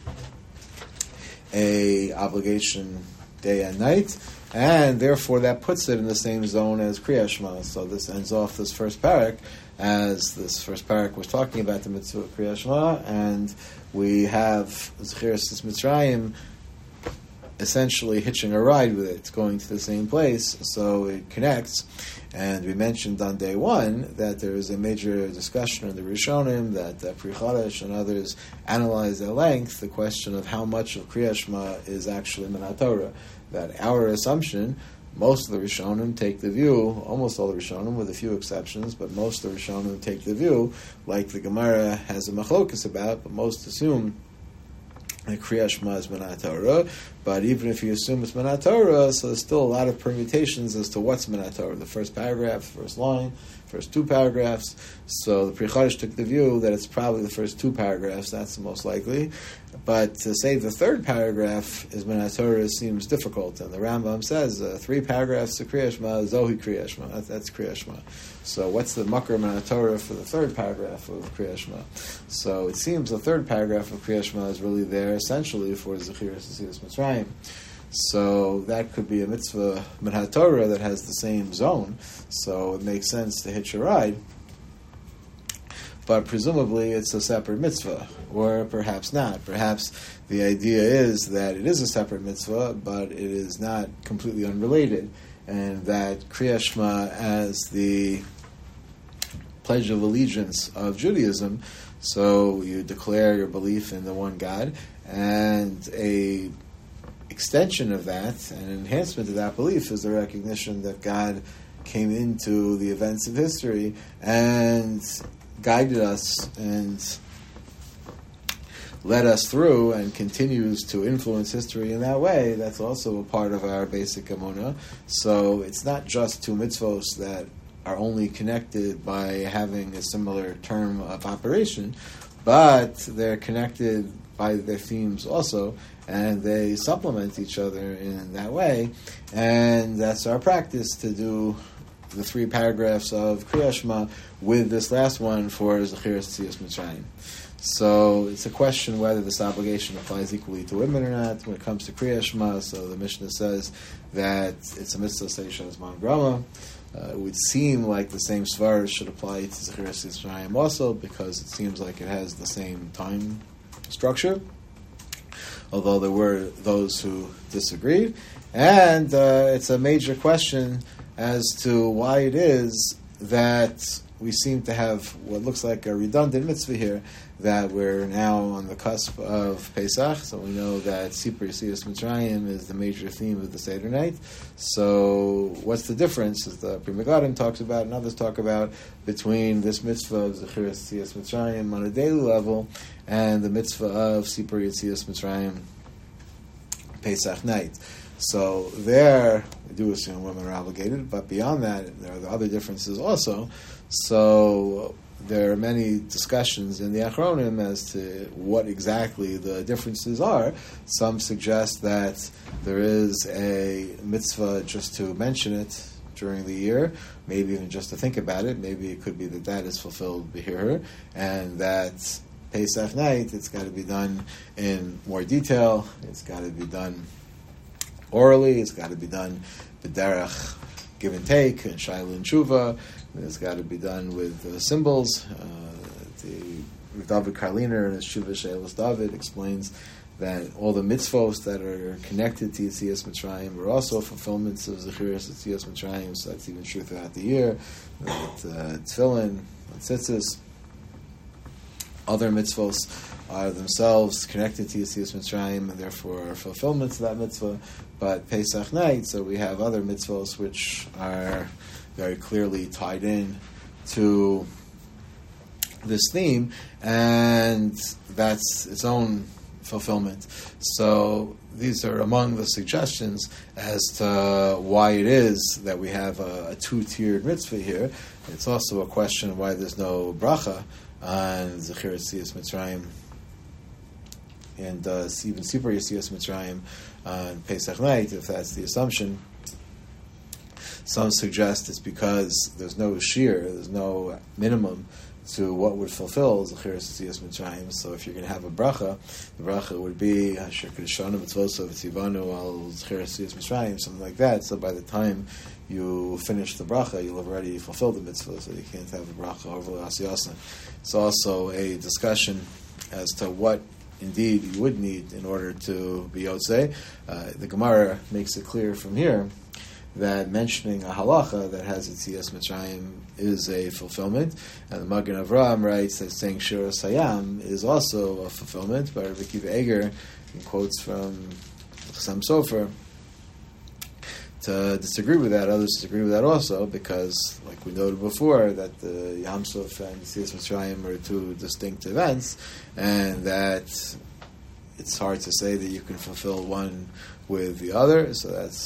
a obligation day and night, and therefore that puts it in the same zone as Kriyas Shema. So this ends off this first parak, as this first parak was talking about the mitzvah of Kriyas Shema, and we have Zechiras Mitzrayim essentially hitching a ride with it. It's going to the same place, so it connects. And we mentioned on day one that there is a major discussion in the Rishonim, that uh, Pri Chadash and others analyze at length the question of how much of Kriyas Shema is actually Minat Torah. That our assumption, most of the Rishonim take the view, almost all the Rishonim with a few exceptions, but most of the Rishonim take the view, like the Gemara has a machlokus about, but most assume that Kriyas Shema is Minat Torah. But even if you assume it's Minat Torah, so there's still a lot of permutations as to what's Minat Torah. The first paragraph, the first line, first two paragraphs. So the Pri Chadash took the view that it's probably the first two paragraphs. That's the most likely. But to say the third paragraph is Min HaTorah seems difficult. And the Rambam says uh, three paragraphs of Kriya Shema, Zohi Kriya Shema. That, that's Kriya Shema. So what's the Makar Min HaTorah for the third paragraph of Kriya Shema? So it seems the third paragraph of Kriya Shema is really there essentially for Zechiras Yetzias Mitzrayim. So that could be a mitzvah Min HaTorah that has the same zone. So it makes sense to hitch a ride. But presumably it's a separate mitzvah, or perhaps not. Perhaps the idea is that it is a separate mitzvah, but it is not completely unrelated, and that Kriya Shema as the pledge of allegiance of Judaism, so you declare your belief in the one God, and a extension of that, an enhancement of that belief is the recognition that God came into the events of history and guided us and led us through and continues to influence history in that way. That's also a part of our basic emunah. So it's not just two mitzvos that are only connected by having a similar term of operation, but they're connected by their themes also, and they supplement each other in that way. And that's our practice, to do the three paragraphs of Kriya Shema with this last one for Zechiras Yetzias Mitzrayim. So it's a question whether this obligation applies equally to women or not when it comes to Kriya Shema. So the Mishnah says that it's a mitzvah Seisha Zman Grama. Uh, it would seem like the same svaras should apply to Zechiras Yetzias Mitzrayim also, because it seems like it has the same time structure, although there were those who disagreed. And uh, it's a major question as to why it is that we seem to have what looks like a redundant mitzvah here, that we're now on the cusp of Pesach. So we know that Sipur Yetzias Mitzrayim is the major theme of the Seder night. So what's the difference, as the Pri Megadim talks about and others talk about, between this mitzvah of Zechiras Yetzias Mitzrayim on a daily level and the mitzvah of Sipur Yetzias Mitzrayim Pesach night? So there, we do assume women are obligated, but beyond that, there are the other differences also. So there are many discussions in the Achronim as to what exactly the differences are. Some suggest that there is a mitzvah just to mention it during the year, maybe even just to think about it. Maybe it could be that that is fulfilled b'hirur, and that Pesach night, it's got to be done in more detail. It's got to be done orally. It's got to be done b'derech, give and take, and shayla and tshuva. It's got to be done with uh, symbols. Uh, the David Karliner in his Tshuva Sheilas David explains that all the mitzvos that are connected to Yetzias Mitzrayim are also fulfillments of Zechiras Yetzias Mitzrayim. So that's even true throughout the year. That uh, tefillin, tzitzis, other mitzvos are themselves connected to Yetzias Mitzrayim and therefore are fulfillments of that mitzvah. But Pesach night, so we have other mitzvos which are very clearly tied in to this theme, and that's its own fulfillment. So these are among the suggestions as to why it is that we have a, a two-tiered mitzvah here. It's also a question of why there's no bracha on Zechiras Yetzias Mitzrayim and uh, even Sipur Yetzias Mitzrayim on Pesach night, if that's the assumption. Some suggest it's because there's no shear, there's no minimum to what would fulfill Zechiras Yetzias Mitzrayim. So if you're going to have a bracha, the bracha would be Asher Kedeshanu Mitzvosov Tzivanu Al Zechiras Yetzias Mitzrayim, something like that. So by the time you finish the bracha, you'll have already fulfilled the mitzvah, so you can't have a bracha over Asyasan. It's also a discussion as to what indeed you would need in order to be Yotzei. Uh, the Gemara makes it clear from here that mentioning a halacha that has Yetzias Mitzrayim is a fulfillment, and the Magen Avraham writes that saying Shir Sayam is also a fulfillment. But Rabbi Akiva Eger, in quotes from Chassam Sofer, to disagree with that. Others disagree with that also, because, like we noted before, that the Yam Suf and Yetzias Mitzrayim are two distinct events, and that it's hard to say that you can fulfill one with the other. So that's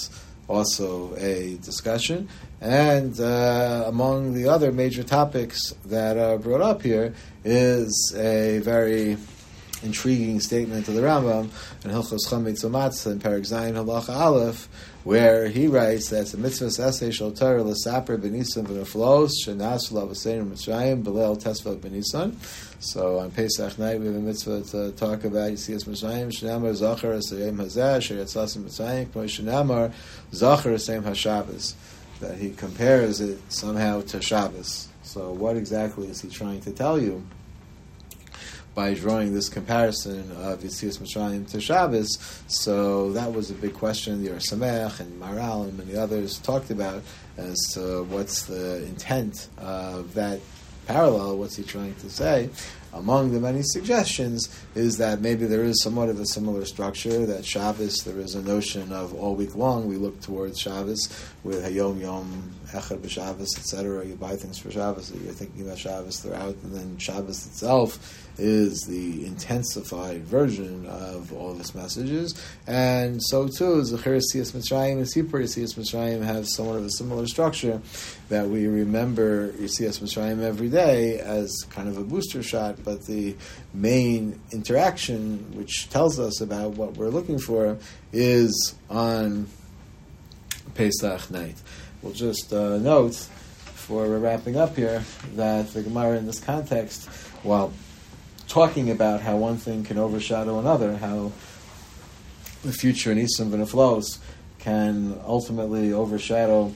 also a discussion. And uh, among the other major topics that are brought up here is a very intriguing statement of the Rambam in Hilchos Chametz U'Matzah in Perek Zayin Halacha Aleph, where he writes that the mitzvahs essay shel Torah l'saper b'nisan v'neflos shenas l'avaseinu Mitzrayim b'leil tesva b'nisan. So on Pesach night we have a mitzvah to talk about Yetzias Mitzrayim shenamar zachar esayim hazeh asher yatzasim Mitzrayim k'mo shenamar zachar esayim haShabbos, that he compares it somehow to Shabbos. So what exactly is he trying to tell you by drawing this comparison of Yetzias Mitzrayim to Shabbos? So that was a big question the Or Samech and Maral and many others talked about as to what's the intent of that parallel, what's he trying to say. Among the many suggestions is that maybe there is somewhat of a similar structure, that Shabbos, there is a notion of all week long we look towards Shabbos with Hayom Yom, Echad B'Shabbos, et cetera. You buy things for Shabbos, you're thinking about Shabbos throughout, and then Shabbos itself is the intensified version of all of its messages. And so too, Zechir Yetzias Mitzrayim and Sipur Yetzias Mitzrayim have somewhat of a similar structure, that we remember Yetzias Mitzrayim every day as kind of a booster shot, but the main interaction which tells us about what we're looking for is on Pesach night. We'll just uh, note, before we're wrapping up here, that the Gemara in this context, while talking about how one thing can overshadow another, how the future in Nisan v'Neflos can ultimately overshadow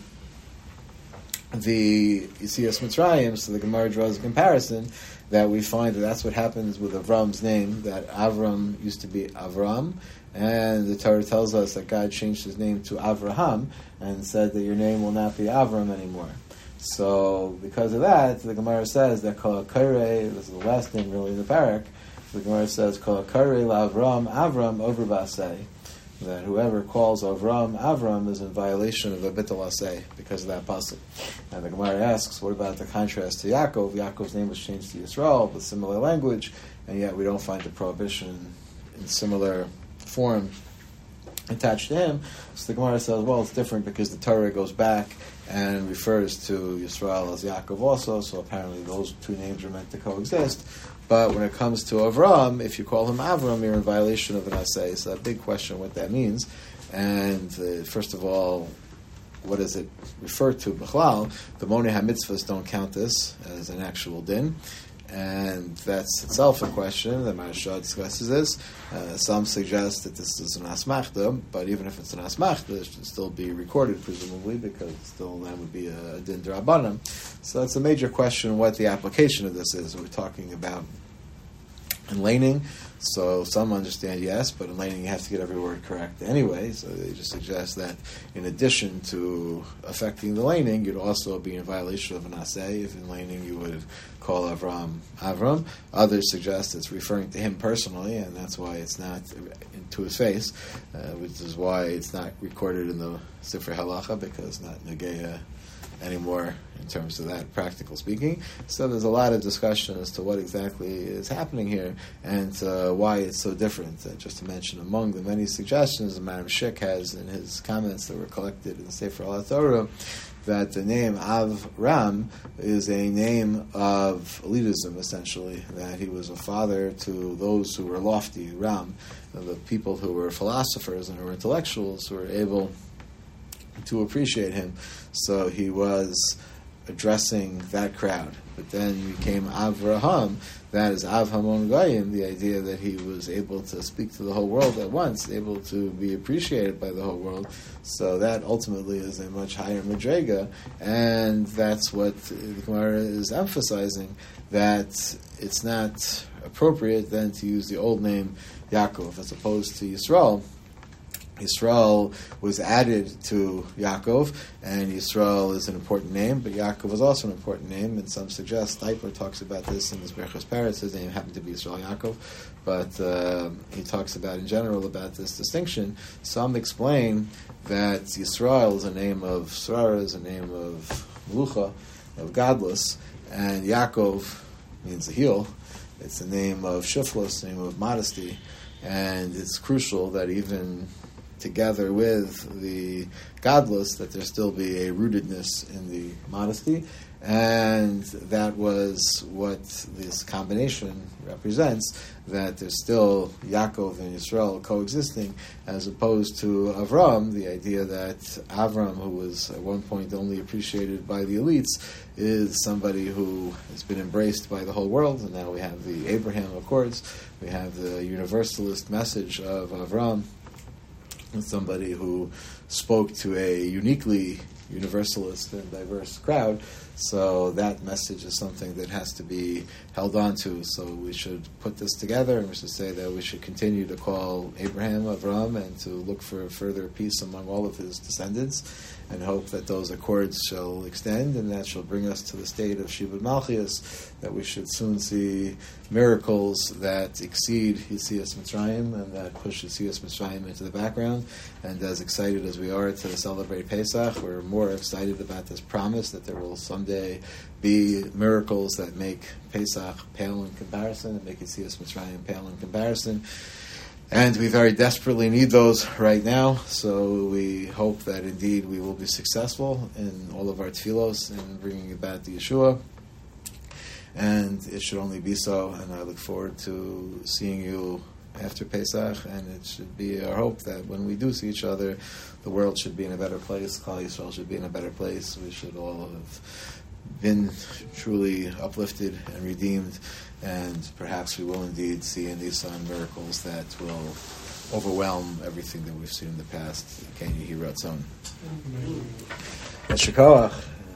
the Yetzias Mitzrayim. So the Gemara draws a comparison that we find that that's what happens with Avram's name, that Avram used to be Avram, and the Torah tells us that God changed his name to Avraham and said that your name will not be Avram anymore. So because of that, the Gemara says that Kol HaKoreh, this is the last name really in the parak, the Gemara says Kol HaKoreh LaAvram Avram Over Basei, that whoever calls Avram Avram is in violation of a Bitul Aseh because of that pasuk. And the Gemara asks, what about the contrast to Yaakov? Yaakov's name was changed to Yisrael with similar language, and yet we don't find the prohibition in similar form attached to him. So the Gemara says, well, it's different because the Torah goes back and refers to Yisrael as Yaakov also, so apparently those two names are meant to coexist. But when it comes to Avram, if you call him Avram, you're in violation of an aseh. So a big question what that means. And uh, first of all, what does it refer to? B'chlal, the Monei HaMitzvahs don't count this as an actual din. And that's itself a question. The Maharsha discusses this. Uh, some suggest that this is an asmachta, but even if it's an asmachta, it should still be recorded, presumably, because still that would be a, a din d'Rabbanan. So it's a major question what the application of this is. We're talking about in laning. So some understand yes, but in laning you have to get every word correct anyway. So they just suggest that in addition to affecting the laning, you'd also be in violation of an aseh. If in laning you would call Avram Avram. Others suggest it's referring to him personally, and that's why it's not to his face, uh, which is why it's not recorded in the Sifrei Halacha, because it's not Negeya anymore in terms of that, practical speaking. So there's a lot of discussion as to what exactly is happening here and uh, why it's so different. Uh, just to mention, among the many suggestions the Maram Shik has in his comments that were collected in the Sefer HaTorah, that the name Avram is a name of elitism, essentially, that he was a father to those who were lofty, Ram, the people who were philosophers and who were intellectuals who were able to appreciate him. So he was addressing that crowd. But then he became Avraham, that is Av Hamon Goyim, the idea that he was able to speak to the whole world at once, able to be appreciated by the whole world. So that ultimately is a much higher madrega, and that's what the Gemara is emphasizing, that it's not appropriate then to use the old name Yaakov as opposed to Yisrael. Yisrael was added to Yaakov, and Yisrael is an important name, but Yaakov is also an important name, and some suggest, Steipler talks about this in his Berachos Peretz, his name happened to be Yisrael Yaakov, but uh, he talks about in general about this distinction. Some explain that Yisrael is a name of Srara, is a name of Melucha, of godless, and Yaakov means the heel. It's a name of Shiflos, a name of modesty, and it's crucial that even together with the godless, that there still be a rootedness in the modesty. And that was what this combination represents, that there's still Yaakov and Yisrael coexisting, as opposed to Avram, the idea that Avram, who was at one point only appreciated by the elites, is somebody who has been embraced by the whole world. And now we have the Abraham Accords, we have the universalist message of Avram, somebody who spoke to a uniquely universalist and diverse crowd. So that message is something that has to be held on to. So we should put this together, and we should say that we should continue to call Abraham Avram and to look for further peace among all of his descendants, and hope that those accords shall extend, and that shall bring us to the state of Shibud Malchias, that we should soon see miracles that exceed Yetzias Mitzrayim and that push Yetzias Mitzrayim into the background. And as excited as we are to celebrate Pesach, we're more excited about this promise that there will someday be miracles that make Pesach pale in comparison, and make Yetzias Mitzrayim pale in comparison. And we very desperately need those right now, so we hope that indeed we will be successful in all of our tefillos in bringing about the Yeshua. And it should only be so, and I look forward to seeing you after Pesach, and it should be our hope that when we do see each other, the world should be in a better place, Klal Yisrael should be in a better place, we should all have been truly uplifted and redeemed, and perhaps we will indeed see in Nisan miracles that will overwhelm everything that we've seen in the past. Ken Yehi Ratzon. Yeshua Koach.